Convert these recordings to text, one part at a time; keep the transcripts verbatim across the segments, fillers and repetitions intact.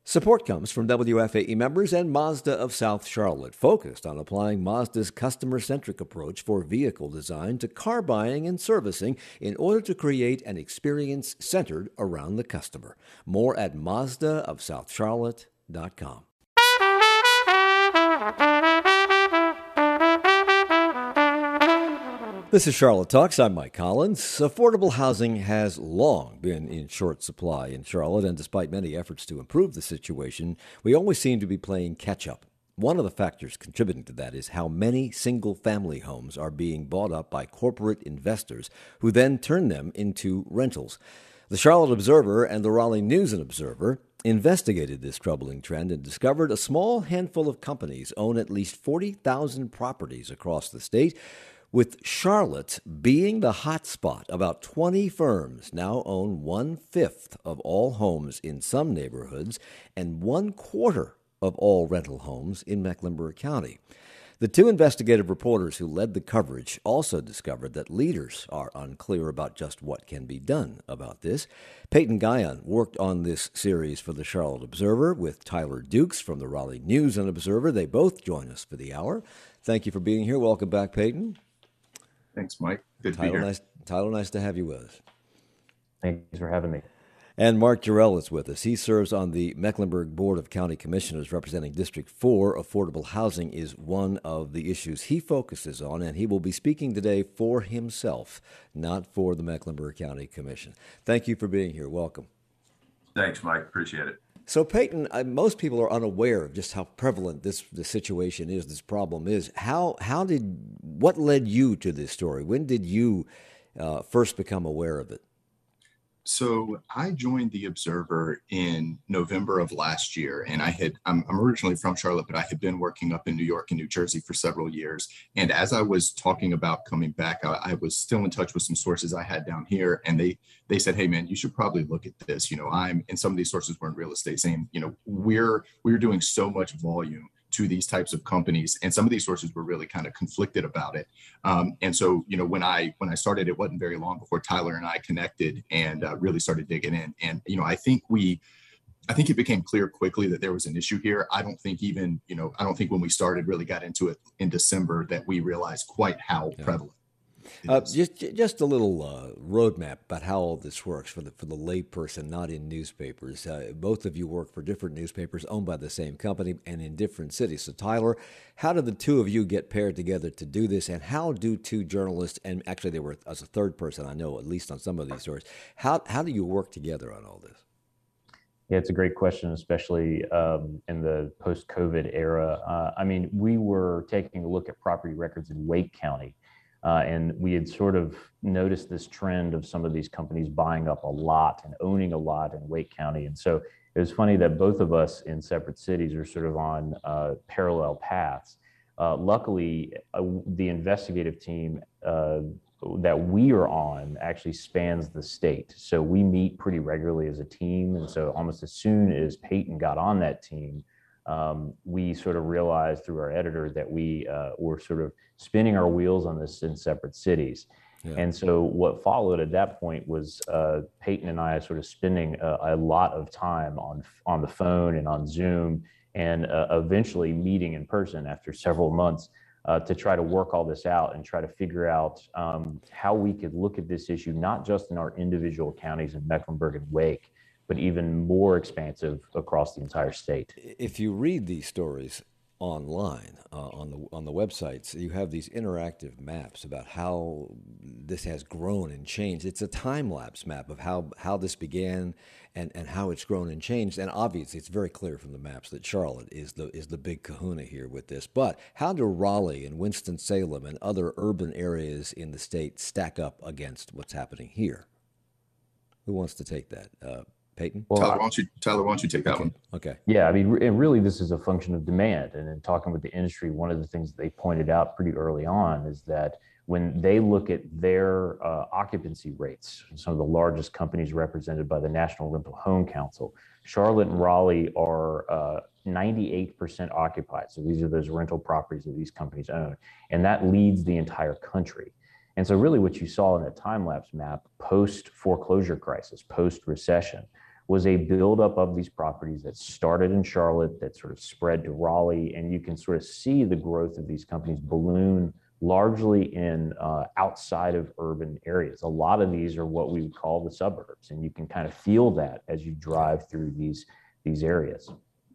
Support comes from W F A E members and Mazda of South Charlotte, focused on applying Mazda's customer-centric approach for vehicle design to car buying and servicing in order to create an experience centered around the customer. More at Mazda of South Charlotte dot com. This is Charlotte Talks. I'm Mike Collins. Affordable housing has long been in short supply in Charlotte, and despite many efforts to improve the situation, we always seem to be playing catch-up. One of the factors contributing to that is how many single-family homes are being bought up by corporate investors who then turn them into rentals. The Charlotte Observer and the Raleigh News and Observer investigated this troubling trend and discovered a small handful of companies own at least forty thousand properties across the state, with Charlotte being the hot spot. About twenty firms now own one-fifth of all homes in some neighborhoods and one-quarter of all rental homes in Mecklenburg County. The two investigative reporters who led the coverage also discovered that leaders are unclear about just what can be done about this. Peyton Guyon worked on this series for the Charlotte Observer with Tyler Dukes from the Raleigh News and Observer. They both join us for the hour. Thank you for being here. Welcome back, Peyton. Thanks, Mike. Good to Tyler, be here. Nice, Tyler, nice to have you with us. Thanks for having me. And Mark Jarrell is with us. He serves on the Mecklenburg Board of County Commissioners representing District four. Affordable housing is one of the issues he focuses on, and he will be speaking today for himself, not for the Mecklenburg County Commission. Thank you for being here. Welcome. Thanks, Mike. Appreciate it. So, Peyton, uh, most people are unaware of just how prevalent this, this situation is, this problem is. How how did what led you to this story? When did you uh, first become aware of it? So I joined the Observer in November of last year, and I had I'm, I'm originally from Charlotte, but I had been working up in New York and New Jersey for several years. And as I was talking about coming back, I, I was still in touch with some sources I had down here, and they they said, "Hey, man, you should probably look at this. You know, I'm," and some of these sources were in real estate, saying, "You know, we're we're doing so much volume to these types of companies," and some of these sources were really kind of conflicted about it. Um, and so, you know, when I when I started, it wasn't very long before Tyler and I connected and uh, really started digging in. And you know, I think we, I think it became clear quickly that there was an issue here. I don't think even, you know, I don't think when we started really got into it in December that we realized quite how yeah. prevalent. Uh, just just a little uh, roadmap about how all this works for the for the lay person not in newspapers. Uh, both of you work for different newspapers owned by the same company and in different cities. So, Tyler, how did the two of you get paired together to do this, and how do two journalists, and actually there were as a third person, I know, at least on some of these stories, how how do you work together on all this? Yeah, it's a great question, especially um, in the post-COVID era. Uh, I mean, we were taking a look at property records in Wake County. Uh, and we had sort of noticed this trend of some of these companies buying up a lot and owning a lot in Wake County. And so it was funny that both of us in separate cities are sort of on uh, parallel paths. Uh, luckily, uh, the investigative team uh, that we are on actually spans the state. So we meet pretty regularly as a team. And so almost as soon as Peyton got on that team, Um, we sort of realized through our editor that we uh, were sort of spinning our wheels on this in separate cities. Yeah. And so what followed at that point was uh, Peyton and I sort of spending a, a lot of time on on the phone and on Zoom, and uh, eventually meeting in person after several months uh, to try to work all this out and try to figure out um, how we could look at this issue, not just in our individual counties in Mecklenburg and Wake, but even more expansive across the entire state. If you read these stories online uh, on the on the websites, you have these interactive maps about how this has grown and changed. It's a time-lapse map of how, how this began and, and how it's grown and changed. And obviously, it's very clear from the maps that Charlotte is the is the big kahuna here with this. But how do Raleigh and Winston-Salem and other urban areas in the state stack up against what's happening here? Who wants to take that? Uh, Peyton? Well, Tyler, why don't you, Tyler, why don't you take that okay. one? Okay. Yeah, I mean, re- and really this is a function of demand. And in talking with the industry, one of the things that they pointed out pretty early on is that when they look at their uh, occupancy rates, some of the largest companies represented by the National Rental Home Council, Charlotte and Raleigh are uh, ninety-eight percent occupied. So these are those rental properties that these companies own. And that leads the entire country. And so really what you saw in that time-lapse map post-foreclosure crisis, post-recession, was a buildup of these properties that started in Charlotte, that sort of spread to Raleigh, and you can sort of see the growth of these companies balloon largely in uh, outside of urban areas. A lot of these are what we would call the suburbs, and you can kind of feel that as you drive through these these areas.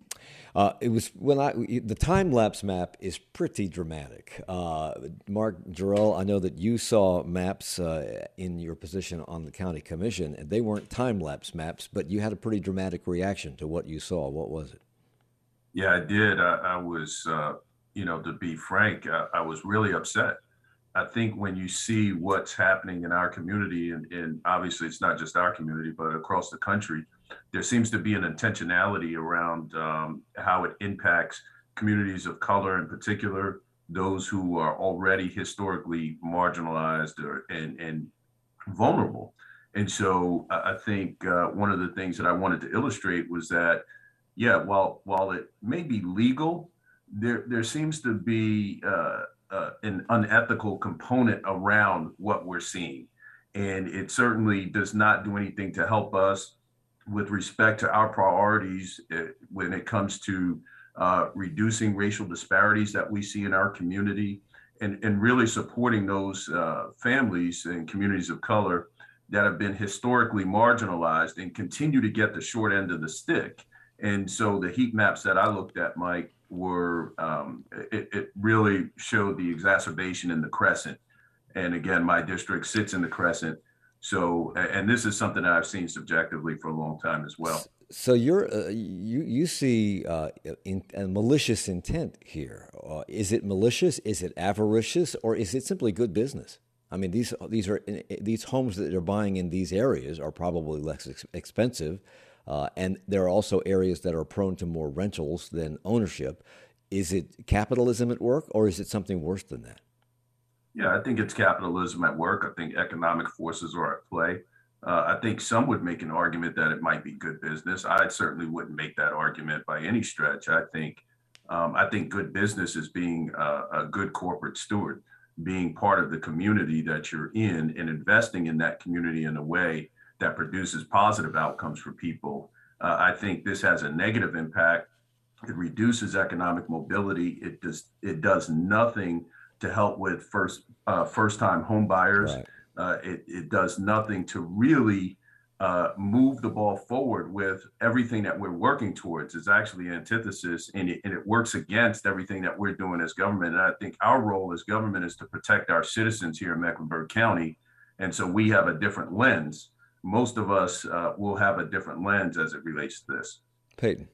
Uh, it was when I the time lapse map is pretty dramatic. Uh, Mark Jarrell, I know that you saw maps uh, in your position on the county commission, and they weren't time lapse maps, but you had a pretty dramatic reaction to what you saw. What was it? Yeah, I did. I, I was, uh, you know, to be frank, I, I was really upset. I think when you see what's happening in our community, and, and obviously it's not just our community, but across the country, there seems to be an intentionality around um, how it impacts communities of color, in particular, those who are already historically marginalized or, and, and vulnerable. And so I think uh, one of the things that I wanted to illustrate was that, yeah, while while it may be legal, there there seems to be uh, uh, an unethical component around what we're seeing. And it certainly does not do anything to help us with respect to our priorities uh, when it comes to uh, reducing racial disparities that we see in our community, and, and really supporting those uh, families and communities of color that have been historically marginalized and continue to get the short end of the stick. And so the heat maps that I looked at, Mike, were, um, it, it really showed the exacerbation in the Crescent. And again, my district sits in the Crescent. So, and this is something that I've seen subjectively for a long time as well. So you're uh, you you see uh, in, a malicious intent here. Uh, is it malicious? Is it avaricious? Or is it simply good business? I mean, these these are these homes that they're buying in these areas are probably less ex- expensive, uh, and there are also areas that are prone to more rentals than ownership. Is it capitalism at work, or is it something worse than that? Yeah, I think it's capitalism at work. I think economic forces are at play. Uh, I think some would make an argument that it might be good business. I certainly wouldn't make that argument by any stretch. I think um, I think good business is being a, a good corporate steward, being part of the community that you're in and investing in that community in a way that produces positive outcomes for people. Uh, I think this has a negative impact. It reduces economic mobility. It does it does nothing to help with first uh, first time home buyers. Right. Uh, it, it does nothing to really uh, move the ball forward with everything that we're working towards. It's actually an antithesis, and it, and it works against everything that we're doing as government. And I think our role as government is to protect our citizens here in Mecklenburg County. And so we have a different lens. Most of us uh, will have a different lens as it relates to this. Peyton.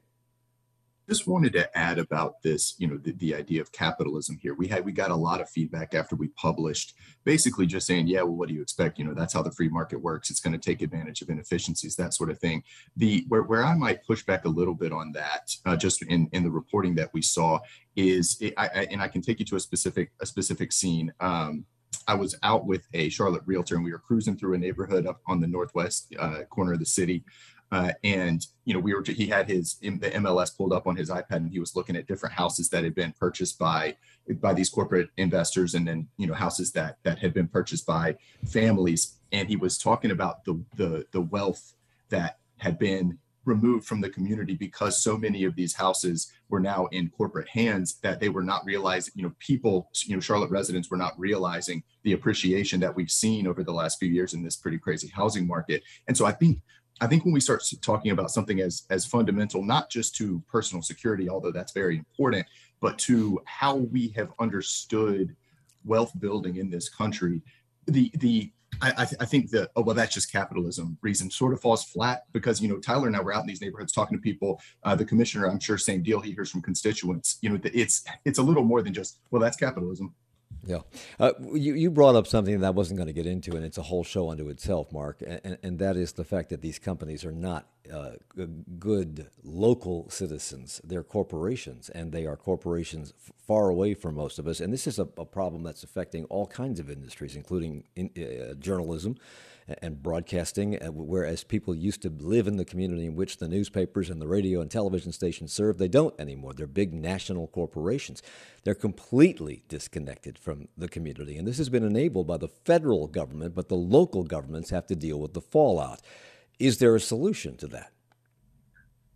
Just wanted to add about this, you know, the, the idea of capitalism here. We had, we got a lot of feedback after we published, basically just saying, yeah, well, what do you expect? You know, that's how the free market works. It's going to take advantage of inefficiencies, that sort of thing. The where, where I might push back a little bit on that, uh, just in, in the reporting that we saw is, it, I, I, and I can take you to a specific, a specific scene. Um, I was out with a Charlotte realtor, and we were cruising through a neighborhood up on the northwest uh, corner of the city. Uh, and, you know, we were, he had his, the M L S pulled up on his iPad, and he was looking at different houses that had been purchased by, by these corporate investors. And then, you know, houses that, that had been purchased by families. And he was talking about the, the, the wealth that had been removed from the community because so many of these houses were now in corporate hands that they were not realizing, you know, people, you know, Charlotte residents were not realizing the appreciation that we've seen over the last few years in this pretty crazy housing market. And so I think, I think when we start talking about something as, as fundamental, not just to personal security, although that's very important, but to how we have understood wealth building in this country, the, the, I, I, th- I think that, oh, well, that's just capitalism reason sort of falls flat because, you know, Tyler and I were out in these neighborhoods talking to people. Uh, the commissioner, I'm sure, same deal. He hears from constituents. You know, it's it's a little more than just, well, that's capitalism. Yeah. Uh, you, you brought up something that I wasn't going to get into, and it's a whole show unto itself, Mark, and, and that is the fact that these companies are not uh, good local citizens. They're corporations, and they are corporations f- far away from most of us. And this is a, a problem that's affecting all kinds of industries, including in, uh, journalism and broadcasting, whereas people used to live in the community in which the newspapers and the radio and television stations serve. They don't anymore. They're big national corporations. They're completely disconnected from the community. And this has been enabled by the federal government, but the local governments have to deal with the fallout. Is there a solution to that?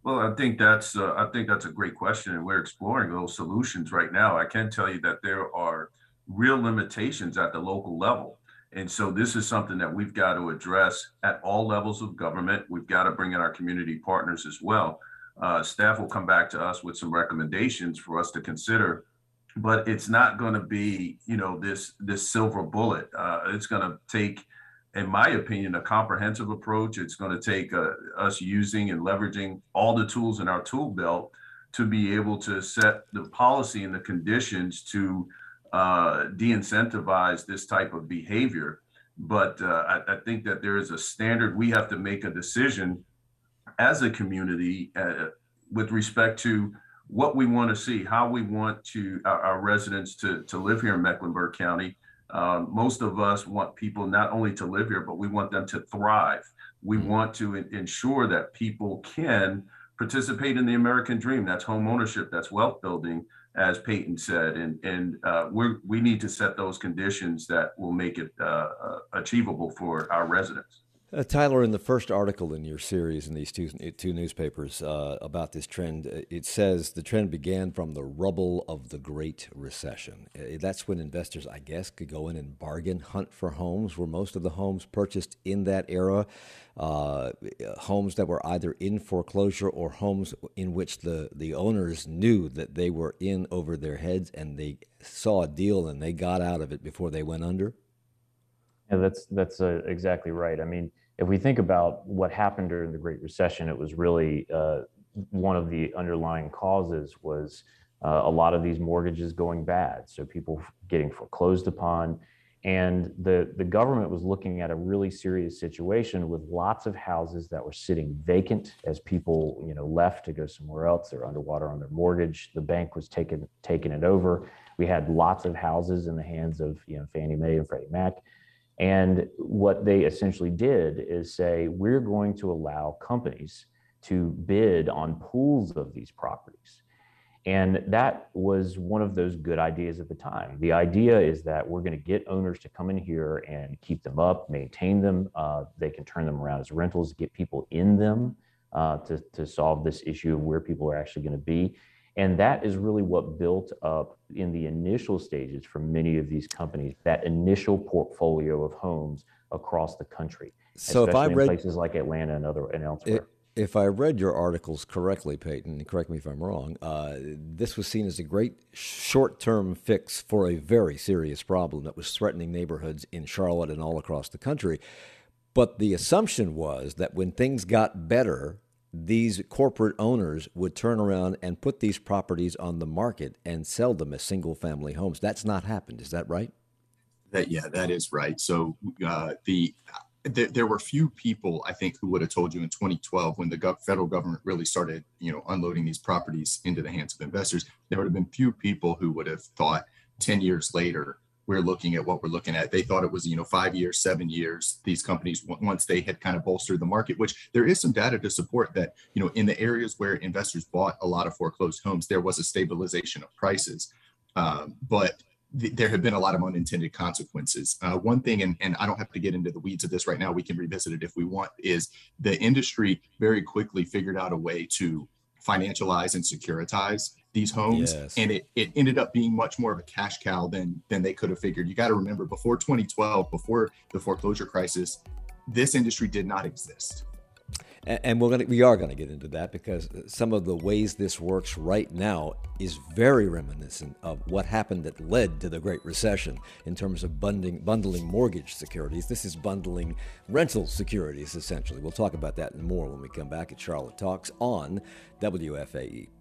Well, I think that's uh, I think that's a great question, and we're exploring those solutions right now. I can tell you that there are real limitations at the local level, and so this is something that we've got to address at all levels of government. We've got to bring in our community partners as well. Uh, staff will come back to us with some recommendations for us to consider, but it's not going to be, you know, this this silver bullet. Uh, it's going to take, in my opinion, a comprehensive approach. It's going to take uh, us using and leveraging all the tools in our tool belt to be able to set the policy and the conditions to uh, de-incentivize this type of behavior. But uh, I, I think that there is a standard. We have to make a decision as a community uh, with respect to what we want to see, how we want to our, our residents to, to live here in Mecklenburg County. Um, most of us want people not only to live here, but we want them to thrive. We mm-hmm. want to in, ensure that people can participate in the American dream. That's home ownership, that's wealth building, as Peyton said. And, and uh, we we need to set those conditions that will make it uh, uh, achievable for our residents. Uh, Tyler, in the first article in your series in these two two newspapers uh, about this trend, it says the trend began from the rubble of the Great Recession. Uh, that's when investors, I guess, could go in and bargain hunt for homes. Were most of the homes purchased in that era uh, homes that were either in foreclosure or homes in which the, the owners knew that they were in over their heads and they saw a deal and they got out of it before they went under? Yeah, that's that's uh, exactly right. I mean, if we think about what happened during the Great Recession, it was really uh, one of the underlying causes was uh, a lot of these mortgages going bad. So people getting foreclosed upon, and the, the government was looking at a really serious situation with lots of houses that were sitting vacant as people, you know, left to go somewhere else. They're underwater on their mortgage. The bank was taking taking it over. We had lots of houses in the hands of, you know, Fannie Mae and Freddie Mac. And what they essentially did is say, we're going to allow companies to bid on pools of these properties. And that was one of those good ideas at the time. The idea is that we're going to get owners to come in here and keep them up, maintain them. Uh, they can turn them around as rentals, get people in them uh, to, to solve this issue of where people are actually going to be. And that is really what built up in the initial stages for many of these companies, that initial portfolio of homes across the country, so especially if I read, in places like Atlanta and other and elsewhere. If I read your articles correctly, Peyton, and correct me if I'm wrong, uh, this was seen as a great short-term fix for a very serious problem that was threatening neighborhoods in Charlotte and all across the country. But the assumption was that when things got better, these corporate owners would turn around and put these properties on the market and sell them as single-family homes. That's not happened. Is that right? That yeah, that is right. So uh, the th- there were few people, I think, who would have told you in twenty twelve when the go- federal government really started, you know, unloading these properties into the hands of investors. There would have been few people who would have thought ten years later we're looking at what we're looking at. They thought it was, you know, five years, seven years, these companies, once they had kind of bolstered the market, which there is some data to support that, you know, in the areas where investors bought a lot of foreclosed homes, there was a stabilization of prices. Um, but th- there have been a lot of unintended consequences. Uh, one thing, and, and I don't have to get into the weeds of this right now, we can revisit it if we want, is the industry very quickly figured out a way to financialize and securitize these homes. Yes. And it, it ended up being much more of a cash cow than, than they could have figured. You got to remember, before twenty twelve, before the foreclosure crisis, this industry did not exist. And, and we're gonna, we are going to get into that because some of the ways this works right now is very reminiscent of what happened that led to the Great Recession in terms of bundling, bundling mortgage securities. This is bundling rental securities, essentially. We'll talk about that and more when we come back at Charlotte Talks on W F A E.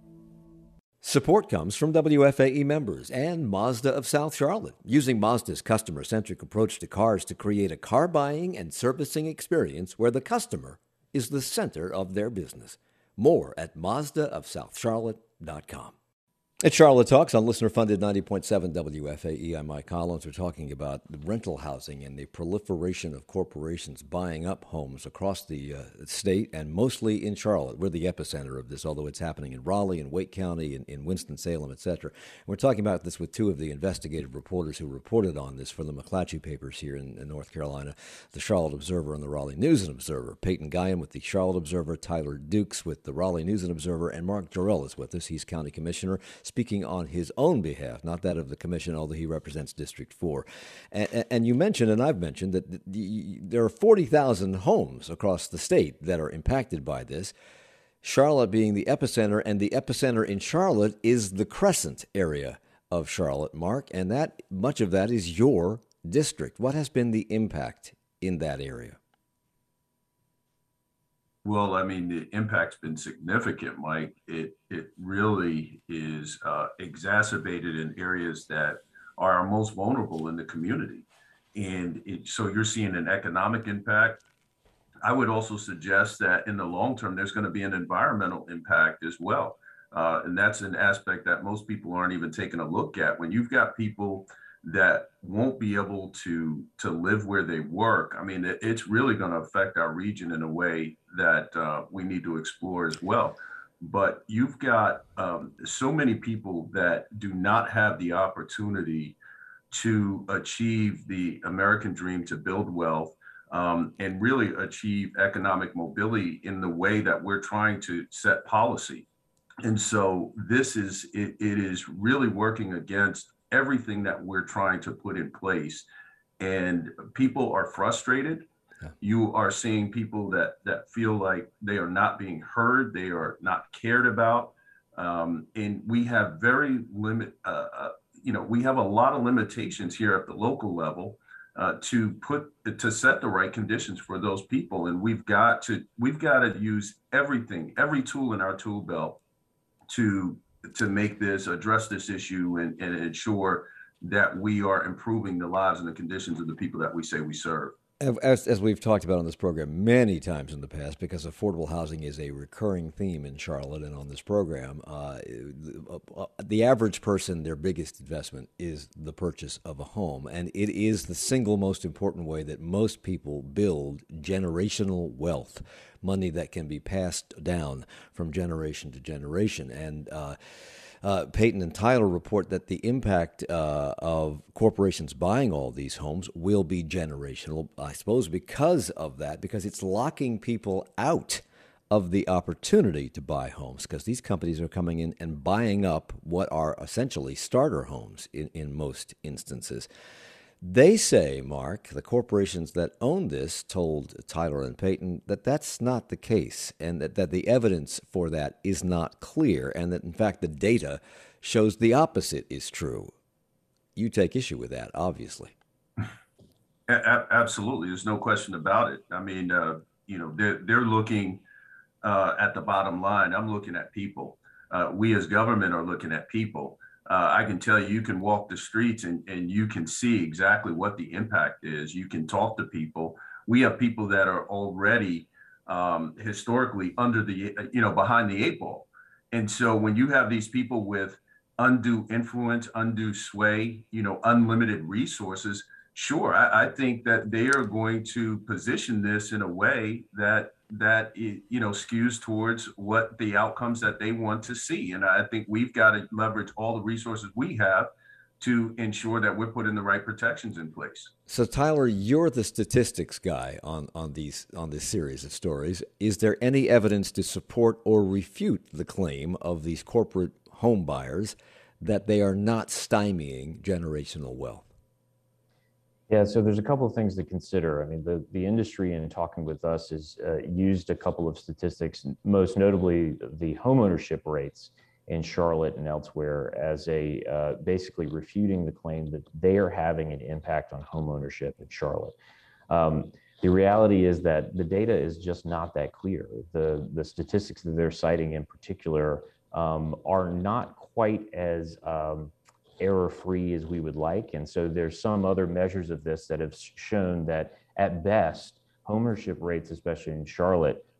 Support comes from W F A E members and Mazda of South Charlotte, using Mazda's customer-centric approach to cars to create a car buying and servicing experience where the customer is the center of their business. More at Mazda of South Charlotte dot com. It's Charlotte Talks on listener-funded ninety point seven W F A E. I'm Mike Collins. We're talking about rental housing and the proliferation of corporations buying up homes across the uh, state and mostly in Charlotte. We're the epicenter of this, although it's happening in Raleigh and Wake County and in Winston-Salem, et cetera. We're talking about this with two of the investigative reporters who reported on this for the McClatchy papers here in, in North Carolina, the Charlotte Observer and the Raleigh News and Observer. Peyton Guyon with the Charlotte Observer, Tyler Dukes with the Raleigh News and Observer, and Mark Jarrell is with us. He's county commissioner, speaking on his own behalf, not that of the commission, although he represents District four. And, and you mentioned, and I've mentioned, that the, the, there are forty thousand homes across the state that are impacted by this, Charlotte being the epicenter, and the epicenter in Charlotte is the Crescent area of Charlotte, Mark, and that much of that is your district. What has been the impact in that area? Well, I mean, the impact's been significant, Mike. It it really is uh, exacerbated in areas that are our most vulnerable in the community. And it, so you're seeing an economic impact. I would also suggest that in the long term, there's going to be an environmental impact as well. Uh, and that's an aspect that most people aren't even taking a look at. When you've got people that won't be able to to live where they work, I mean, it, it's really going to affect our region in a way that uh, we need to explore as well. But you've got um, so many people that do not have the opportunity to achieve the American dream, to build wealth, um, and really achieve economic mobility in the way that we're trying to set policy. And so this is, it, it is really working against everything that we're trying to put in place. And people are frustrated. Yeah. You are seeing people that that feel like they are not being heard, they are not cared about. Um, and we have very limit, uh, uh, you know, we have a lot of limitations here at the local level uh, to put, to set the right conditions for those people. And we've got to, we've got to use everything, every tool in our tool belt to to make this, address this issue and, and ensure that we are improving the lives and the conditions of the people that we say we serve. As, as we've talked about on this program many times in the past, because affordable housing is a recurring theme in Charlotte and on this program, uh, the, the average person, their biggest investment is the purchase of a home. And it is the single most important way that most people build generational wealth, money that can be passed down from generation to generation. And uh, Uh, Peyton and Tyler report that the impact uh, of corporations buying all these homes will be generational, I suppose, because of that, because it's locking people out of the opportunity to buy homes, because these companies are coming in and buying up what are essentially starter homes in, in most instances. They say, Mark, the corporations that own this told Tyler and Peyton that that's not the case, and that, that the evidence for that is not clear, and that, in fact, the data shows the opposite is true. You take issue with that, obviously. A- absolutely. There's no question about it. I mean, uh, you know, they're, they're looking uh, at the bottom line. I'm looking at people. Uh, we as government are looking at people. Uh, I can tell you, you can walk the streets and, and you can see exactly what the impact is. You can talk to people. We have people that are already um, historically under the, you know, behind the eight ball. And so when you have these people with undue influence, undue sway, you know, unlimited resources, sure, I, I think that they are going to position this in a way that that it, you know, skews towards what the outcomes that they want to see. And I think we've got to leverage all the resources we have to ensure that we're putting the right protections in place. So, Tyler, you're the statistics guy on, on these on this series of stories. Is there any evidence to support or refute the claim of these corporate home buyers that they are not stymieing generational wealth? Yeah, so there's a couple of things to consider. I mean, the, the industry in talking with us has uh, used a couple of statistics, most notably the homeownership rates in Charlotte and elsewhere, as a uh, basically refuting the claim that they are having an impact on homeownership in Charlotte. Um, the reality is that the data is just not that clear. The, the statistics that they're citing in particular um, are not quite as um, error-free as we would like. And so there's some other measures of this that have shown that at best, homeownership rates, especially in Charlotte,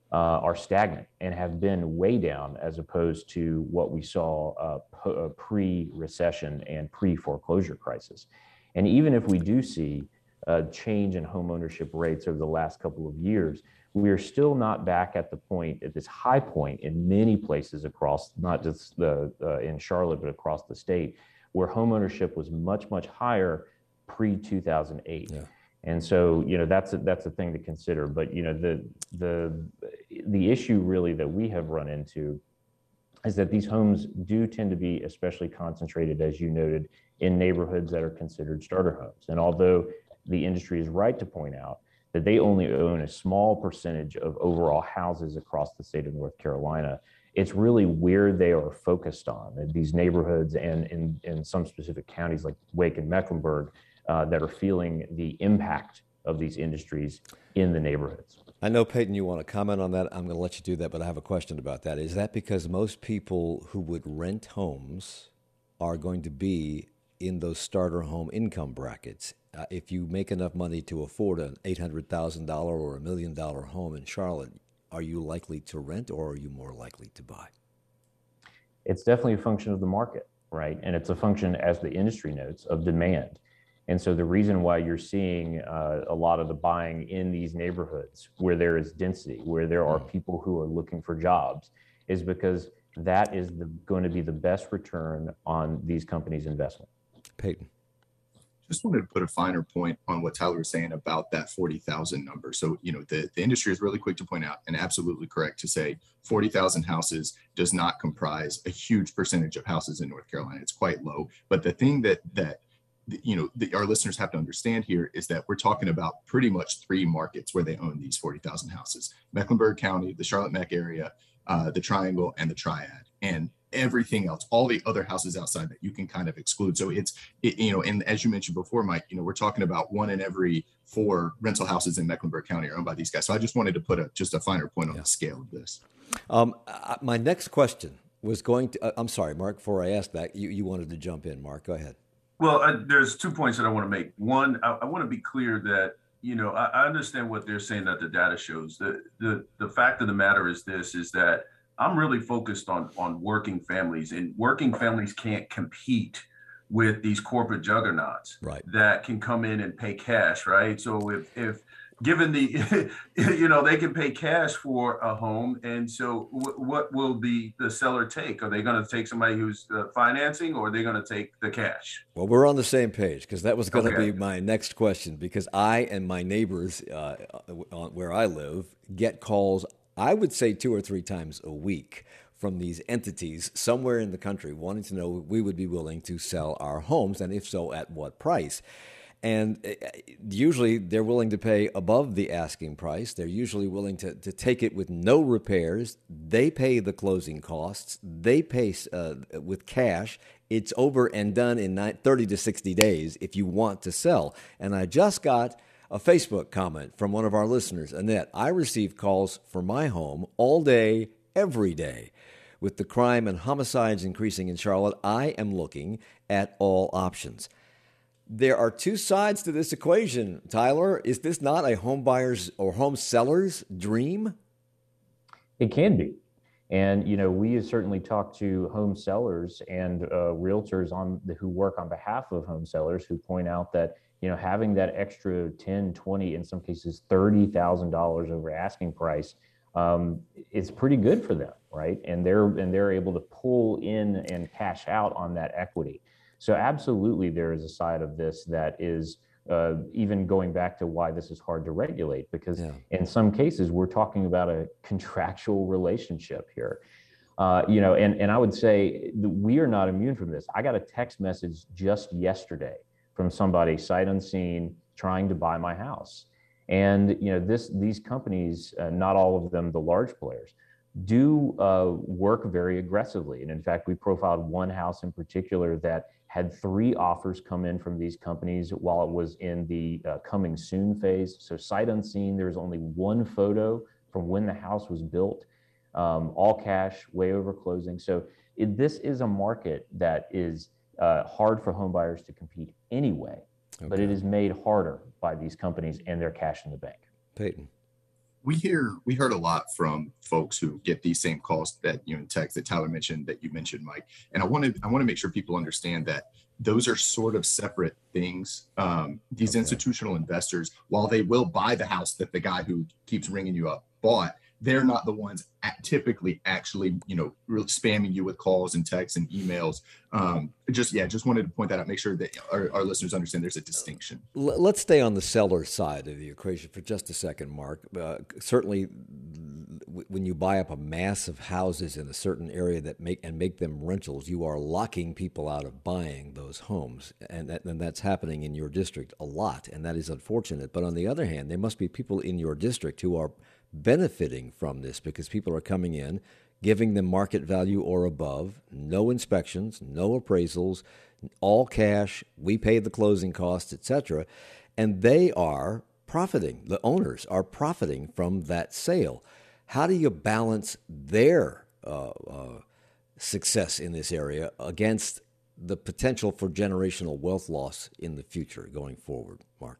uh, are stagnant and have been way down as opposed to what we saw uh, po- pre-recession and pre-foreclosure crisis. And even if we do see a change in home ownership rates over the last couple of years, we are still not back at the point, at this high point in many places across, not just the uh, in Charlotte, but across the state, where home ownership was much, much higher pre two thousand eight. Yeah. And so, you know, that's a, that's a thing to consider. But, you know, the the the issue really that we have run into is that these homes do tend to be especially concentrated, as you noted, in neighborhoods that are considered starter homes. And although the industry is right to point out that they only own a small percentage of overall houses across the state of North Carolina, it's really where they are focused on, these neighborhoods and in, in some specific counties like Wake and Mecklenburg uh, that are feeling the impact of these industries in the neighborhoods. I know, Peyton, you want to comment on that. I'm going to let you do that, but I have a question about that. Is that because most people who would rent homes are going to be in those starter home income brackets? Uh, if you make enough money to afford an eight hundred thousand dollars or a million dollar home in Charlotte, are you likely to rent or are you more likely to buy? It's definitely a function of the market, right? And it's a function, as the industry notes, of demand. And so the reason why you're seeing uh, a lot of the buying in these neighborhoods where there is density, where there are people who are looking for jobs, is because that is the, going to be the best return on these companies' investment. Peyton. Just wanted to put a finer point on what Tyler was saying about that forty thousand number. So, you know, the, the industry is really quick to point out and absolutely correct to say forty thousand houses does not comprise a huge percentage of houses in North Carolina. It's quite low. But the thing that, that you know, the, our listeners have to understand here is that we're talking about pretty much three markets where they own these forty thousand houses: Mecklenburg County, the Charlotte-Meck area, uh, the Triangle, and the Triad. And everything else, all the other houses outside that you can kind of exclude. So it's, it, you know, and as you mentioned before, Mike, you know, we're talking about one in every four rental houses in Mecklenburg County are owned by these guys. So I just wanted to put a, just a finer point on yeah. the scale of this. Um, I, my next question was going to, uh, I'm sorry, Mark, before I ask that, you, you wanted to jump in, Mark, go ahead. Well, uh, there's two points that I want to make. One, I, I want to be clear that, you know, I, I understand what they're saying that the data shows. The, the, the fact of the matter is this, is that I'm really focused on, on working families, and working families can't compete with these corporate juggernauts right. that can come in and pay cash, right? So if, if given the, you know, they can pay cash for a home, and so w- what will the, the seller take? Are they going to take somebody who's uh, financing, or are they going to take the cash? Well, we're on the same page, because that was going to Okay. be my next question, because I and my neighbors uh, where I live get calls, I would say two or three times a week, from these entities somewhere in the country wanting to know if we would be willing to sell our homes, and if so, at what price. And usually they're willing to pay above the asking price. They're usually willing to, to take it with no repairs. They pay the closing costs. They pay uh, with cash. It's over and done in thirty to sixty days if you want to sell. And I just got a Facebook comment from one of our listeners, Annette. I receive calls for my home all day, every day. With the crime and homicides increasing in Charlotte, I am looking at all options. There are two sides to this equation, Tyler. Is this not a home buyer's or home seller's dream? It can be. And, you know, we have certainly talked to home sellers and uh, realtors on the, who work on behalf of home sellers, who point out that, you know, having that extra ten, twenty, in some cases thirty thousand dollars over asking price um, is pretty good for them, right? And they're and they're able to pull in and cash out on that equity. So absolutely, there is a side of this that is uh, even going back to why this is hard to regulate, because yeah. in some cases we're talking about a contractual relationship here. Uh, you know, and, and I would say that we are not immune from this. I got a text message just yesterday from somebody sight unseen trying to buy my house. And, you know, this these companies, uh, not all of them the large players, do uh, work very aggressively. And in fact, we profiled one house in particular that had three offers come in from these companies while it was in the uh, coming soon phase. So sight unseen, there's only one photo from when the house was built, um, all cash, way over closing. So it, this is a market that is uh, hard for home buyers to compete anyway, okay. but it is made harder by these companies and their cash in the bank. Peyton. we hear we heard a lot from folks who get these same calls that you know text that Tyler mentioned, that you mentioned, Mike. And I want to I want to make sure people understand that those are sort of separate things. Um, these Okay. institutional investors, while they will buy the house that the guy who keeps ringing you up bought, they're not the ones at typically actually, you know, really spamming you with calls and texts and emails. Um, just, yeah, just wanted to point that out, make sure that our, our listeners understand there's a distinction. L- Let's stay on the seller side of the equation for just a second, Mark. Uh, certainly, w- when you buy up a mass of houses in a certain area that make and make them rentals, you are locking people out of buying those homes, and that, and that's happening in your district a lot, and that is unfortunate. But on the other hand, there must be people in your district who are benefiting from this because people are coming in, giving them market value or above, no inspections, no appraisals, all cash, we pay the closing costs, et cetera, and they are profiting. The owners are profiting from that sale. How do you balance their uh, uh, success in this area against the potential for generational wealth loss in the future going forward, Mark?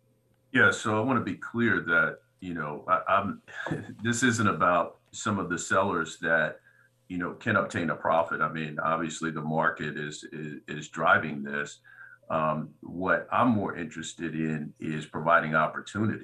Yeah, so I want to be clear that, you know, I, I'm this isn't about some of the sellers that, you know, can obtain a profit. I mean, obviously the market is is, is driving this. Um, what I'm more interested in is providing opportunity.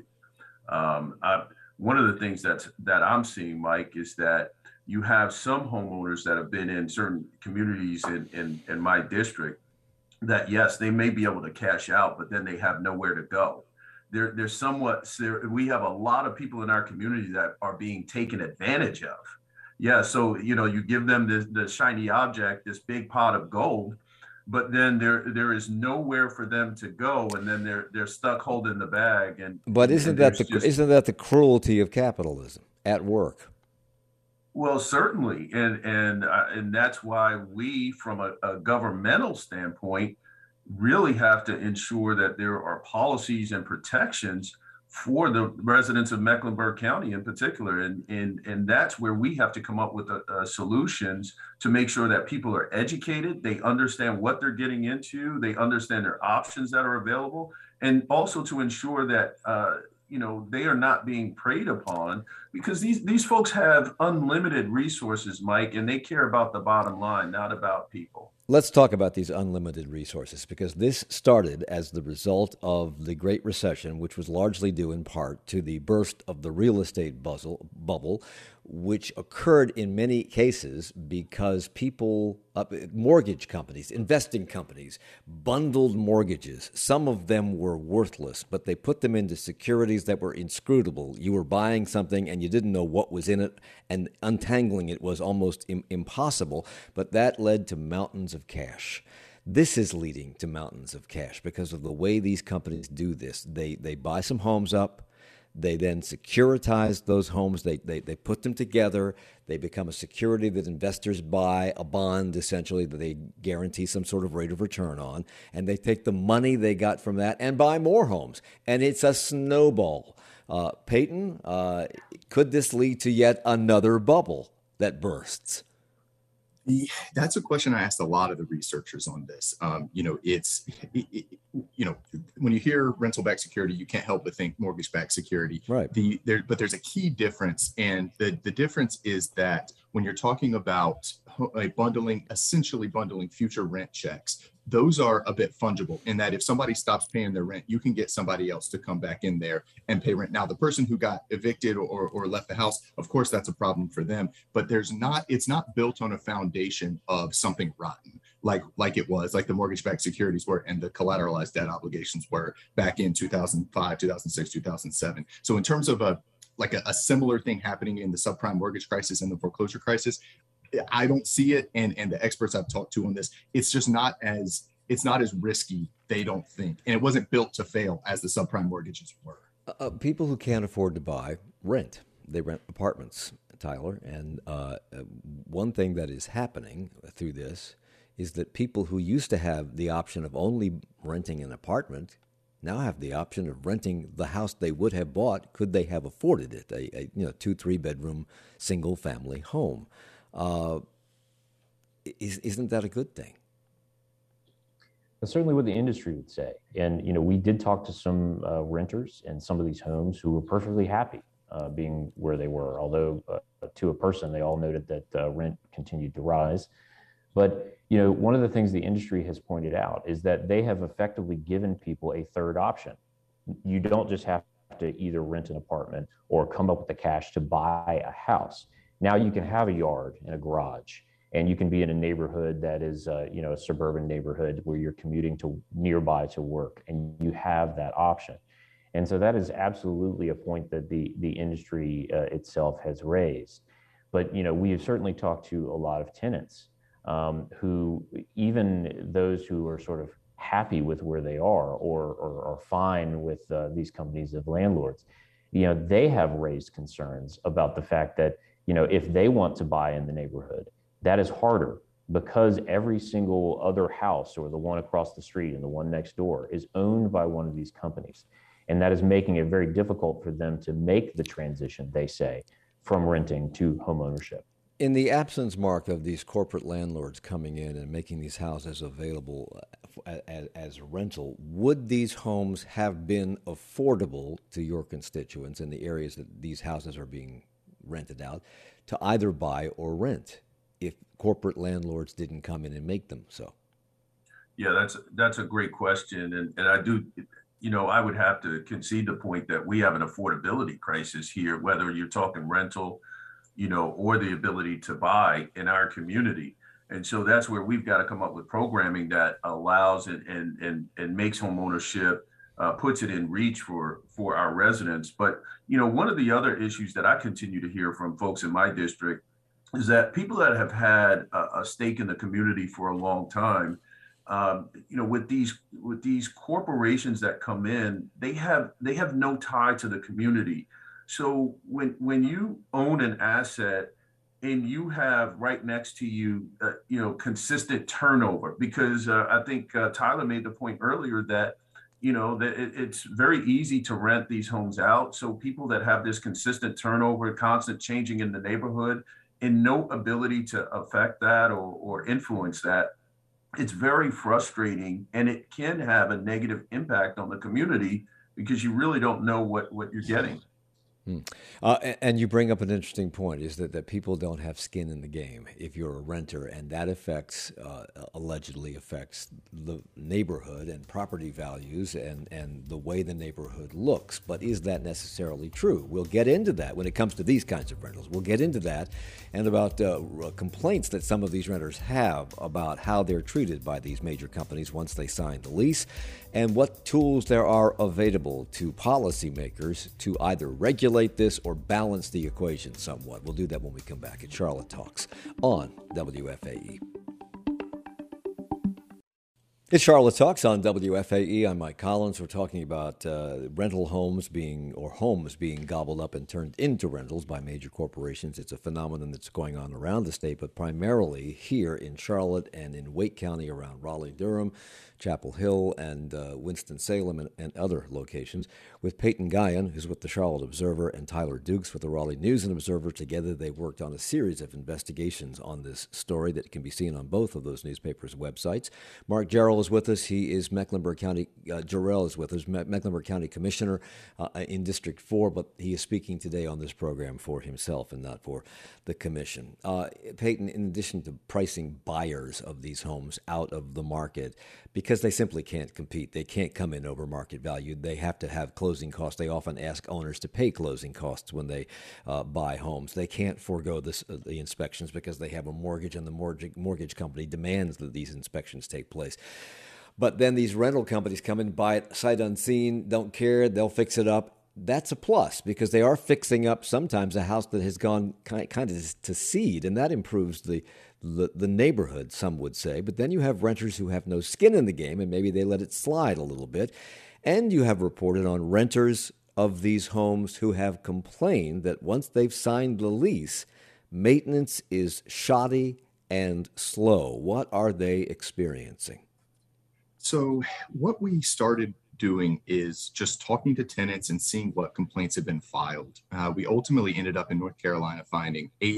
Um, I, one of the things that's that I'm seeing, Mike, is that you have some homeowners that have been in certain communities in in, in my district that, yes, they may be able to cash out, but then they have nowhere to go. They're, they're somewhat, we have a lot of people in our community that are being taken advantage of. Yeah, so, you know, you give them the, the shiny object, this big pot of gold, but then there there is nowhere for them to go, and then they're they're stuck holding the bag. And But isn't and that the just, isn't that the cruelty of capitalism at work? Well, certainly, and and uh, and that's why we, from a, a governmental standpoint, really have to ensure that there are policies and protections for the residents of Mecklenburg County in particular. And, and, and that's where we have to come up with a, a solutions to make sure that people are educated, they understand what they're getting into, they understand their options that are available, and also to ensure that uh, you know, they are not being preyed upon, because these, these folks have unlimited resources, Mike, and they care about the bottom line, not about people. Let's talk about these unlimited resources, because this started as the result of the Great Recession, which was largely due in part to the burst of the real estate buzzle, bubble, which occurred in many cases because people, uh, mortgage companies, investing companies, bundled mortgages. Some of them were worthless, but they put them into securities that were inscrutable. You were buying something and you didn't know what was in it, and untangling it was almost im- impossible, but that led to mountains of cash. This is leading to mountains of cash because of the way these companies do this. They they buy some homes up. They then securitize those homes. They, they they put them together. They become a security that investors buy, a bond essentially that they guarantee some sort of rate of return on. And they take the money they got from that and buy more homes. And it's a snowball. Uh, Peyton, uh, could this lead to yet another bubble that bursts? That's a question I asked a lot of the researchers on this. Um, you know, it's, it, it, you know, when you hear rental-backed security, you can't help but think mortgage-backed security. Right. The there, but there's a key difference, and the the difference is that when you're talking about a bundling, essentially bundling future rent checks, those are a bit fungible in that if somebody stops paying their rent, you can get somebody else to come back in there and pay rent. Now, the person who got evicted or, or left the house, of course, that's a problem for them, but there's not, it's not built on a foundation of something rotten like, like it was, like the mortgage-backed securities were and the collateralized debt obligations were back in two thousand five, two thousand six, two thousand seven. So in terms of a, like a, a similar thing happening in the subprime mortgage crisis and the foreclosure crisis, I don't see it, and and the experts I've talked to on this, it's just not as it's not as risky. They don't think, and it wasn't built to fail as the subprime mortgages were. Uh, people who can't afford to buy rent. They rent apartments, Tyler. And uh, one thing that is happening through this is that people who used to have the option of only renting an apartment now have the option of renting the house they would have bought could they have afforded it, a, a you know two three bedroom single family home. Uh, is, isn't that a good thing? That's certainly what the industry would say. And, you know, we did talk to some uh, renters in some of these homes who were perfectly happy uh, being where they were. Although uh, to a person, they all noted that uh, rent continued to rise. But you know, one of the things the industry has pointed out is that they have effectively given people a third option. You don't just have to either rent an apartment or come up with the cash to buy a house. Now you can have a yard and a garage, and you can be in a neighborhood that is, uh, you know, a suburban neighborhood where you're commuting to nearby to work, and you have that option. And so that is absolutely a point that the the industry uh, itself has raised. But you know, we have certainly talked to a lot of tenants um, who, even those who are sort of happy with where they are, or or are fine with uh, these companies of landlords, you know, they have raised concerns about the fact that, you know, if they want to buy in the neighborhood, that is harder because every single other house, or the one across the street and the one next door, is owned by one of these companies. And that is making it very difficult for them to make the transition, they say, from renting to home ownership. In the absence, Mark, of these corporate landlords coming in and making these houses available as, as rental, would these homes have been affordable to your constituents in the areas that these houses are being rented out to either buy or rent if corporate landlords didn't come in and make them so? Yeah, that's that's a great question, and and I do. You know, I would have to concede the point that we have an affordability crisis here, whether you're talking rental, you know, or the ability to buy in our community. And so that's where we've got to come up with programming that allows and and and, and makes home ownership, uh, puts it in reach for for our residents. But, you know, one of the other issues that I continue to hear from folks in my district is that people that have had a, a stake in the community for a long time, Um, you know, with these with these corporations that come in, they have they have no tie to the community. So when when you own an asset and you have right next to you, uh, you know, consistent turnover, because uh, I think uh, Tyler made the point earlier that, you know, that it, it's very easy to rent these homes out. So people that have this consistent turnover, constant changing in the neighborhood, and no ability to affect that or or influence that, it's very frustrating, and it can have a negative impact on the community because you really don't know what, what you're getting. Hmm. Uh, and, and you bring up an interesting point, is that, that people don't have skin in the game if you're a renter, and that affects, uh, allegedly affects the neighborhood and property values and, and the way the neighborhood looks. But is that necessarily true? We'll get into that when it comes to these kinds of rentals. We'll get into that and about uh, complaints that some of these renters have about how they're treated by these major companies once they sign the lease, and what tools there are available to policymakers to either regulate this or balance the equation somewhat. We'll do that when we come back at Charlotte Talks on W F A E. It's Charlotte Talks on W F A E. I'm Mike Collins. We're talking about uh, rental homes being, or homes being gobbled up and turned into rentals by major corporations. It's a phenomenon that's going on around the state, but primarily here in Charlotte and in Wake County around Raleigh-Durham, Chapel Hill, and uh, Winston-Salem, and, and other locations. With Peyton Guyon, who's with the Charlotte Observer, and Tyler Dukes with the Raleigh News and Observer. Together, they worked on a series of investigations on this story that can be seen on both of those newspapers' websites. Mark Jarrell is with us. He is Mecklenburg County, uh, Jarrell is with us, Me- Mecklenburg County Commissioner uh, in District four, but he is speaking today on this program for himself and not for the commission. Uh, Peyton, in addition to pricing buyers of these homes out of the market, because they simply can't compete, they can't come in over market value, they have to have closing costs. They often ask owners to pay closing costs when they uh, buy homes. They can't forego this, uh, the inspections because they have a mortgage, and the mortgage, mortgage company demands that these inspections take place. But then these rental companies come in, buy it sight unseen, don't care, they'll fix it up. That's a plus because they are fixing up sometimes a house that has gone kind, kind of to seed, and that improves the, the the neighborhood, some would say. But then you have renters who have no skin in the game, and maybe they let it slide a little bit. And you have reported on renters of these homes who have complained that once they've signed the lease, maintenance is shoddy and slow. What are they experiencing? So what we started doing is just talking to tenants and seeing what complaints have been filed. Uh, we ultimately ended up in North Carolina finding eighty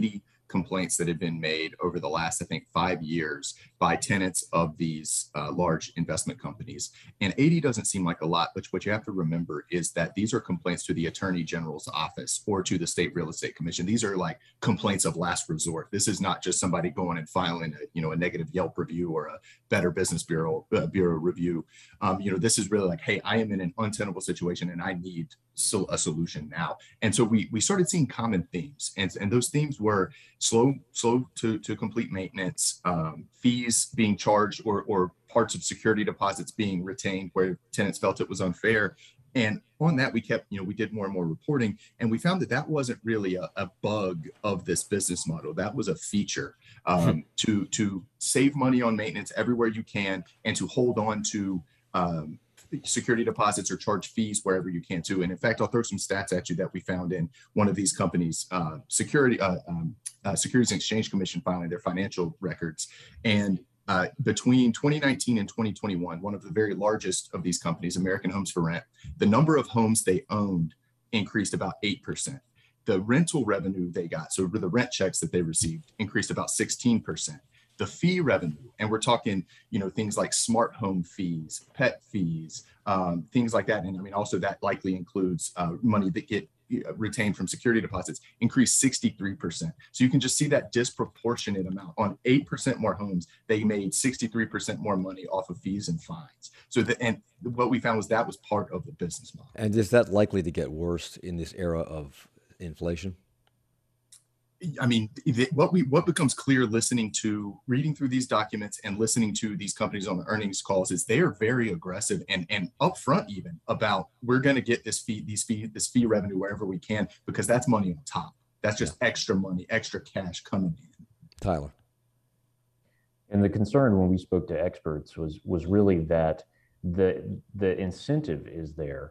complaints that have been made over the last, I think, five years by tenants of these uh, large investment companies. And eighty doesn't seem like a lot, but what you have to remember is that these are complaints to the Attorney General's office or to the State Real Estate Commission. These are like complaints of last resort. This is not just somebody going and filing a, you know, a negative Yelp review or a Better Business Bureau uh, Bureau review. Um, you know, this is really like, hey, I am in an untenable situation and I need so a solution now. And so we we started seeing common themes, and, and those themes were slow slow to, to complete maintenance, um, fees being charged, or or parts of security deposits being retained where tenants felt it was unfair. And on that, we kept, you know, we did more and more reporting, and we found that that wasn't really a, a bug of this business model. That was a feature um, to to save money on maintenance everywhere you can, and to hold on to um, security deposits or charge fees wherever you can too. And in fact, I'll throw some stats at you that we found in one of these companies, uh, security, uh, um, uh, Securities and Exchange Commission filing their financial records. And uh, between twenty nineteen and twenty twenty-one, one of the very largest of these companies, American Homes for Rent, the number of homes they owned increased about eight percent. The rental revenue they got, so the rent checks that they received, increased about sixteen percent. The fee revenue, and we're talking, you know, things like smart home fees, pet fees, um, things like that. And I mean, also that likely includes uh, money that get retained from security deposits, increased sixty-three percent. So you can just see that disproportionate amount. On eight percent more homes, they made sixty-three percent more money off of fees and fines. So the, and what we found was that was part of the business model. And is that likely to get worse in this era of inflation? I mean, what we what becomes clear listening to, reading through these documents and listening to these companies on the earnings calls is they are very aggressive and and upfront even about, we're going to get this fee, these fee, this fee revenue wherever we can, because that's money on top. That's just yeah. extra money, extra cash coming in. Tyler. And the concern when we spoke to experts was was really that the the incentive is there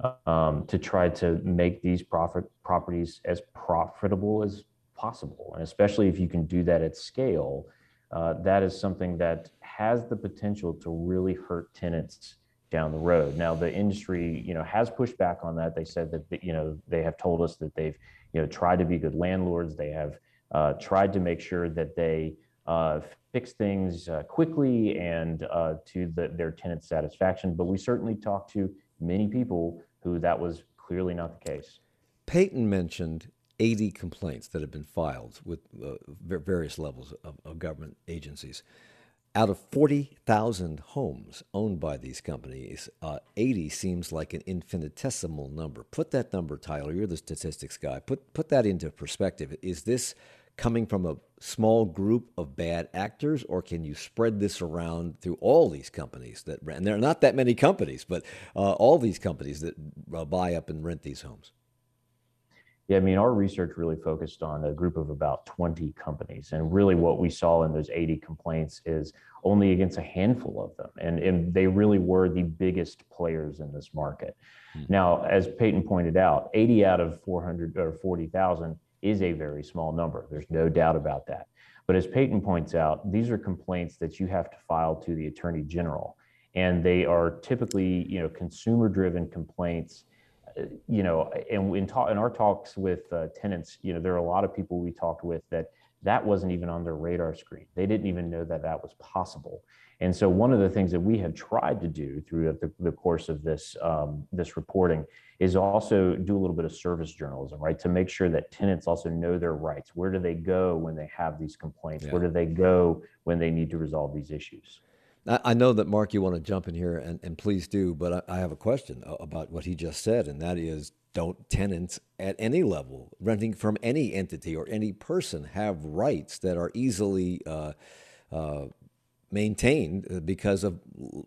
um, to try to make these profit properties as profitable as possible. And especially if you can do that at scale, uh, that is something that has the potential to really hurt tenants down the road. Now, the industry, you know, has pushed back on that. They said that, you know, they have told us that they've, you know, tried to be good landlords. They have uh, tried to make sure that they uh, fix things uh, quickly and uh, to the, their tenants' satisfaction. But we certainly talked to many people who that was clearly not the case. Peyton mentioned eighty complaints that have been filed with uh, various levels of, of government agencies. Out of forty thousand homes owned by these companies, uh, eighty seems like an infinitesimal number. Put that number, Tyler, you're the statistics guy, put, put that into perspective. Is this coming from a small group of bad actors, or can you spread this around through all these companies that rent? And there are not that many companies, but uh, all these companies that uh, buy up and rent these homes. Yeah, I mean, our research really focused on a group of about twenty companies. And really what we saw in those eighty complaints is only against a handful of them. And, and they really were the biggest players in this market. Mm-hmm. Now, as Peyton pointed out, eighty out of four hundred or forty thousand is a very small number. There's no doubt about that. But as Peyton points out, these are complaints that you have to file to the Attorney General. And they are typically, you know, consumer-driven complaints. You know, and in, talk, in our talks with uh, tenants, you know, there are a lot of people we talked with that that wasn't even on their radar screen. They didn't even know that that was possible. And so one of the things that we have tried to do through the, the course of this um, this reporting is also do a little bit of service journalism, right? To make sure that tenants also know their rights. Where do they go when they have these complaints? Yeah. Where do they go when they need to resolve these issues? I know that, Mark, you want to jump in here, and, and please do, but I, I have a question about what he just said, and that is, don't tenants at any level, renting from any entity or any person, have rights that are easily uh, uh, maintained because of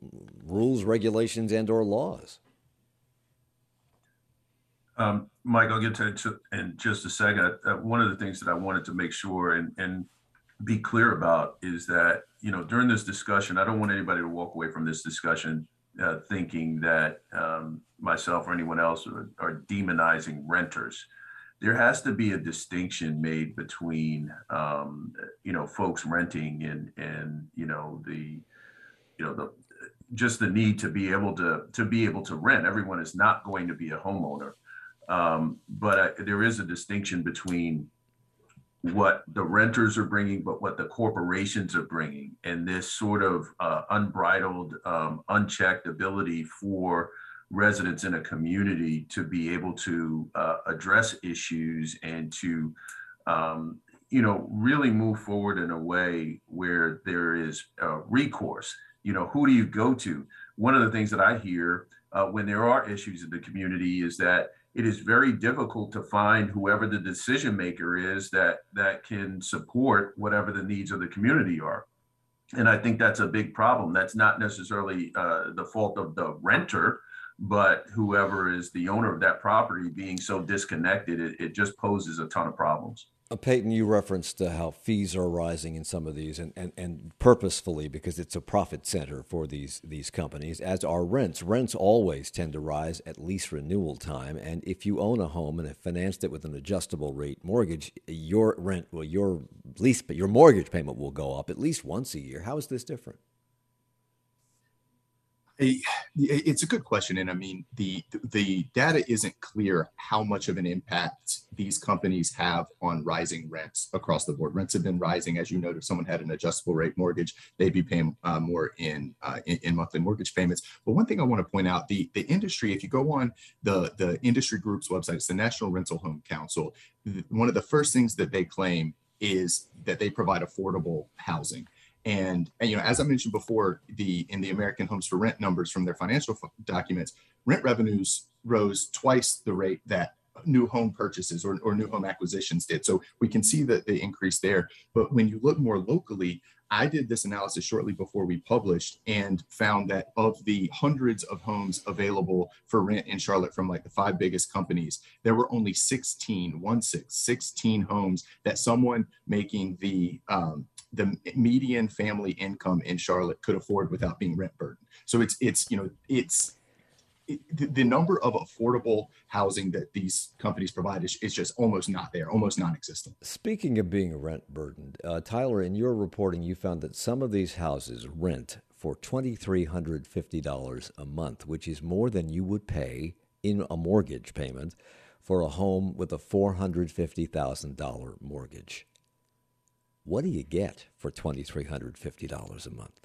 rules, regulations, and or laws? Um, Mike, I'll get to it in just a second. Uh, one of the things that I wanted to make sure and, and be clear about is that, you know, during this discussion, I don't want anybody to walk away from this discussion uh, thinking that um, myself or anyone else are, are demonizing renters. There has to be a distinction made between, um, you know, folks renting and, and, you know, the, you know, the, just the need to be able to, to be able to rent. Everyone is not going to be a homeowner. Um, but I, there is a distinction between what the renters are bringing, but what the corporations are bringing, and this sort of uh, unbridled, um, unchecked ability for residents in a community to be able to uh, address issues and to, um, you know, really move forward in a way where there is uh, recourse. You know, who do you go to? One of the things that I hear uh, when there are issues in the community is that it is very difficult to find whoever the decision maker is that that can support whatever the needs of the community are. And I think that's a big problem. That's not necessarily uh, the fault of the renter, but whoever is the owner of that property being so disconnected, it, it just poses a ton of problems. Uh, Peyton, you referenced uh, how fees are rising in some of these, and, and, and purposefully because it's a profit center for these these companies, as are rents. Rents always tend to rise at lease renewal time, and if you own a home and have financed it with an adjustable rate mortgage, your rent, well, your lease, but your mortgage payment will go up at least once a year. How is this different? It's a good question. And I mean, the the data isn't clear how much of an impact these companies have on rising rents across the board. Rents have been rising. As you noted, if someone had an adjustable rate mortgage, they'd be paying uh, more in, uh, in in monthly mortgage payments. But one thing I want to point out, the, the industry, if you go on the, the industry group's website, it's the National Rental Home Council, one of the first things that they claim is that they provide affordable housing. And, and, you know, as I mentioned before, the in the American Homes for Rent numbers from their financial f- documents, rent revenues rose twice the rate that new home purchases or, or new home acquisitions did. So we can see that the increase there. But when you look more locally, I did this analysis shortly before we published and found that of the hundreds of homes available for rent in Charlotte from like the five biggest companies, there were only sixteen, one six, sixteen homes that someone making the um, the median family income in Charlotte could afford without being rent burdened. So it's it's you know it's it, the, the number of affordable housing that these companies provide is, is just almost not there, almost non-existent. Speaking of being rent burdened, uh, Tyler, in your reporting, you found that some of these houses rent for two thousand three hundred fifty dollars a month, which is more than you would pay in a mortgage payment for a home with a four hundred fifty thousand dollars mortgage. What do you get for two thousand three hundred fifty dollars a month?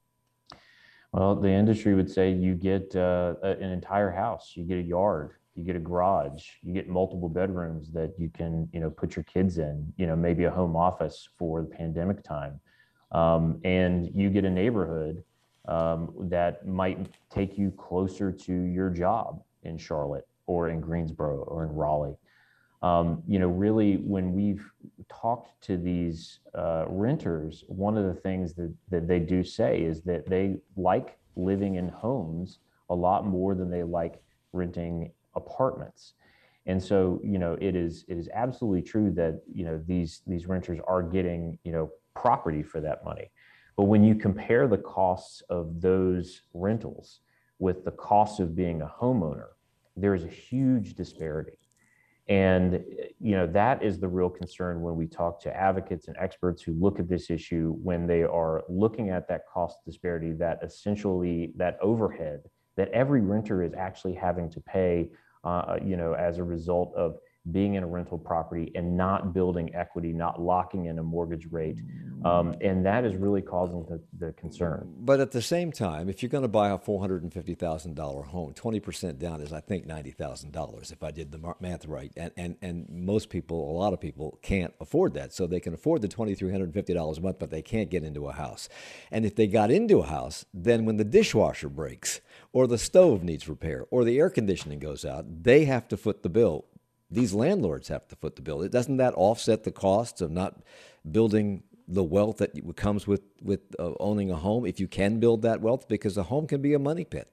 Well, the industry would say you get uh, an entire house, you get a yard, you get a garage, you get multiple bedrooms that you can, you know, put your kids in, you know, maybe a home office for the pandemic time. Um, and you get a neighborhood um, that might take you closer to your job in Charlotte or in Greensboro or in Raleigh. Um, you know, really, when we've talked to these uh, renters, one of the things that, that they do say is that they like living in homes a lot more than they like renting apartments. And so, you know, it is it is absolutely true that, you know, these these renters are getting, you know, property for that money. But when you compare the costs of those rentals with the cost of being a homeowner, there is a huge disparity. And, you know, that is the real concern when we talk to advocates and experts who look at this issue, when they are looking at that cost disparity, that essentially that overhead that every renter is actually having to pay, uh, you know, as a result of being in a rental property and not building equity, not locking in a mortgage rate. Um, and that is really causing the, the concern. But at the same time, if you're going to buy a four hundred fifty thousand dollars home, twenty percent down is, I think, ninety thousand dollars, if I did the math right. And, and, and most people, a lot of people, can't afford that. So they can afford the two thousand three hundred fifty dollars a month, but they can't get into a house. And if they got into a house, then when the dishwasher breaks or the stove needs repair or the air conditioning goes out, they have to foot the bill. These landlords have to foot the bill. Doesn't that offset the costs of not building the wealth that comes with, with uh, owning a home, if you can build that wealth? Because a home can be a money pit.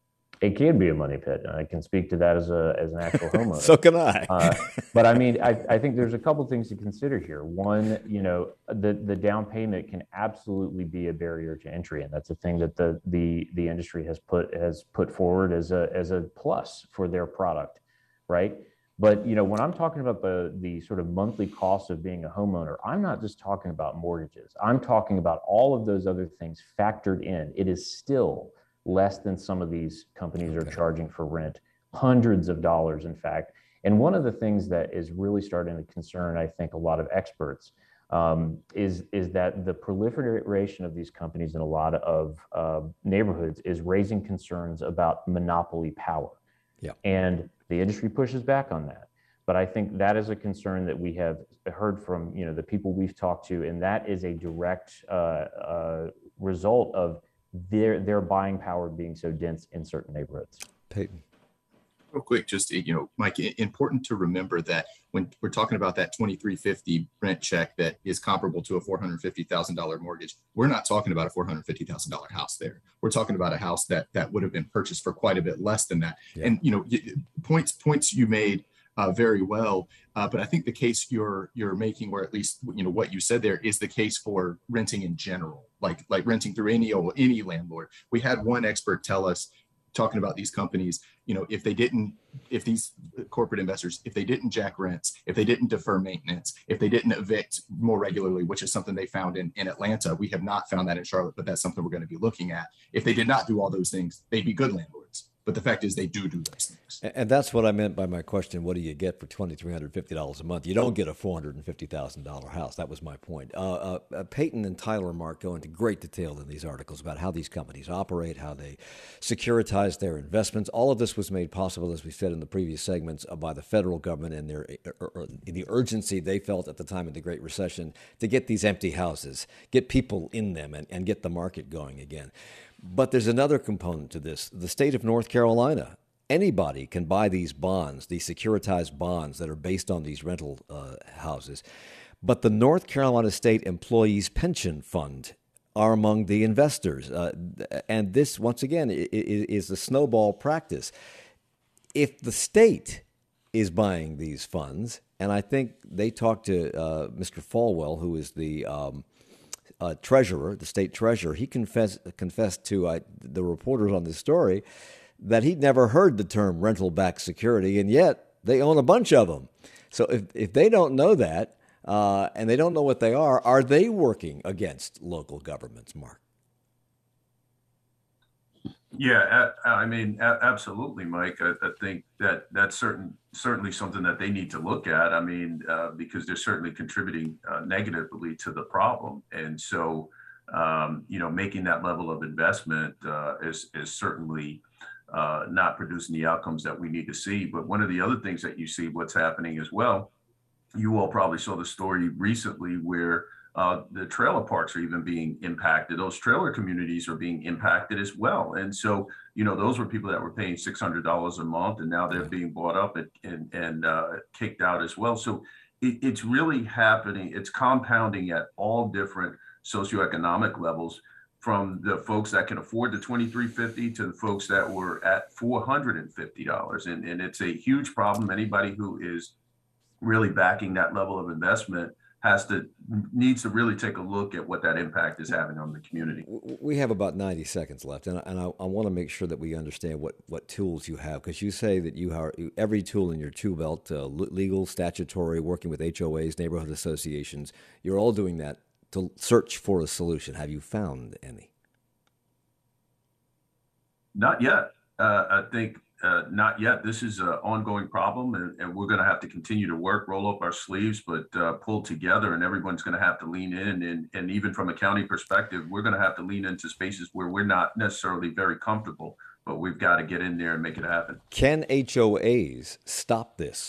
It can be a money pit. I can speak to that as a as an actual homeowner. So can I. uh, but I mean, I, I think there's a couple things to consider here. One, you know, the, the down payment can absolutely be a barrier to entry, and that's a thing that the the the industry has put has put forward as a as a plus for their product, right? But, you know, when I'm talking about the the sort of monthly cost of being a homeowner, I'm not just talking about mortgages. I'm talking about all of those other things factored in. It is still less than some of these companies are Okay. charging for rent, hundreds of dollars, in fact. And one of the things that is really starting to concern, I think, a lot of experts um, is, is that the proliferation of these companies in a lot of uh, neighborhoods is raising concerns about monopoly power. Yeah. And the industry pushes back on that. But I think that is a concern that we have heard from, you know, the people we've talked to, and that is a direct uh, uh, result of their their buying power being so dense in certain neighborhoods. Peyton. Real quick, just, you know, Mike, important to remember that when we're talking about that twenty-three fifty rent check that is comparable to a four hundred fifty thousand dollars mortgage, we're not talking about a four hundred fifty thousand dollars house there. We're talking about a house that that would have been purchased for quite a bit less than that. Yeah. And, you know, points points you made uh, very well, uh, but I think the case you're you're making, or at least, you know, what you said there, is the case for renting in general, like like renting through any any landlord. We had one expert tell us, talking about these companies, you know, if they didn't, if these corporate investors, if they didn't jack rents, if they didn't defer maintenance, if they didn't evict more regularly, which is something they found in, in Atlanta, we have not found that in Charlotte, but that's something we're going to be looking at. If they did not do all those things, they'd be good landlords. But the fact is they do do those things. And that's what I meant by my question. What do you get for two thousand three hundred fifty dollars a month? You don't get a four hundred fifty thousand dollars house. That was my point. Uh, uh, Peyton and Tyler Mark go into great detail in these articles about how these companies operate, how they securitize their investments. All of this was made possible, as we said in the previous segments, uh, by the federal government and their uh, uh, the urgency they felt at the time of the Great Recession to get these empty houses, get people in them, and, and get the market going again. But there's another component to this. The state of North Carolina, anybody can buy these bonds, these securitized bonds that are based on these rental uh, houses. But the North Carolina State Employees Pension Fund are among the investors. Uh, and this, once again, is a snowball practice. If the state is buying these funds, and I think they talked to uh, Mister Falwell, who is the um, Uh, treasurer, the state treasurer, he confessed confessed to uh, the reporters on this story that he'd never heard the term rental-backed security, and yet they own a bunch of them. So if if they don't know that uh, and they don't know what they are, are they working against local governments, Mark? Yeah, I mean, absolutely, Mike. I, I think that that's certain, certainly something that they need to look at. I mean, uh, because they're certainly contributing uh, negatively to the problem. And so, um, you know, making that level of investment uh, is, is certainly uh, not producing the outcomes that we need to see. But one of the other things that you see what's happening as well, you all probably saw the story recently where Uh, the trailer parks are even being impacted. Those trailer communities are being impacted as well. And so, you know, those were people that were paying six hundred dollars a month, and now they're being bought up and, and, and uh, kicked out as well. So it, it's really happening. It's compounding at all different socioeconomic levels, from the folks that can afford the twenty-three fifty to the folks that were at four hundred fifty dollars. And, and it's a huge problem. Anybody who is really backing that level of investment has to needs to really take a look at what that impact is having on the community. We have about ninety seconds left, and, and I, I want to make sure that we understand what, what tools you have, because you say that you have every tool in your tool belt, uh, legal, statutory, working with H O As, neighborhood associations. You're all doing that to search for a solution. Have you found any? Not yet. Uh, I think Uh, not yet. This is an ongoing problem, and, and we're going to have to continue to work, roll up our sleeves, but uh, pull together, and everyone's going to have to lean in. And, and even from a county perspective, we're going to have to lean into spaces where we're not necessarily very comfortable, but we've got to get in there and make it happen. Can H O As stop this?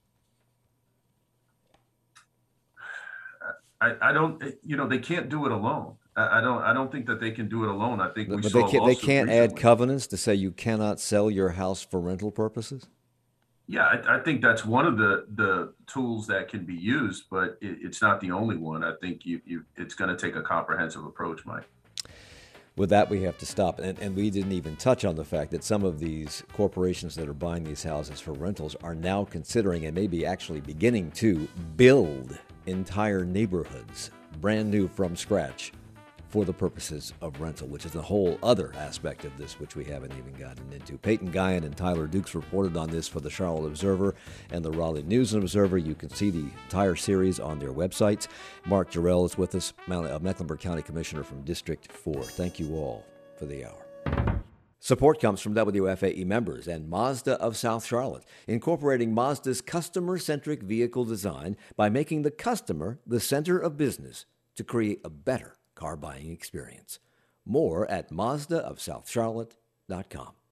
I, I don't, you know, they can't do it alone. I don't. I don't think that they can do it alone. I think we but saw they can't, they can't add recently. covenants to say you cannot sell your house for rental purposes. Yeah, I, I think that's one of the the tools that can be used, but it, it's not the only one. I think you, you it's going to take a comprehensive approach, Mike. With that, we have to stop. And, and we didn't even touch on the fact that some of these corporations that are buying these houses for rentals are now considering and maybe actually beginning to build entire neighborhoods, brand new from scratch, for the purposes of rental, which is a whole other aspect of this, which we haven't even gotten into. Peyton Guyan and Tyler Dukes reported on this for the Charlotte Observer and the Raleigh News and Observer. You can see the entire series on their websites. Mark Jarrell is with us, Mecklenburg County Commissioner from District four. Thank you all for the hour. Support comes from W F A E members and Mazda of South Charlotte, incorporating Mazda's customer-centric vehicle design by making the customer the center of business to create a better car buying experience. More at Mazda of South Charlotte dot com.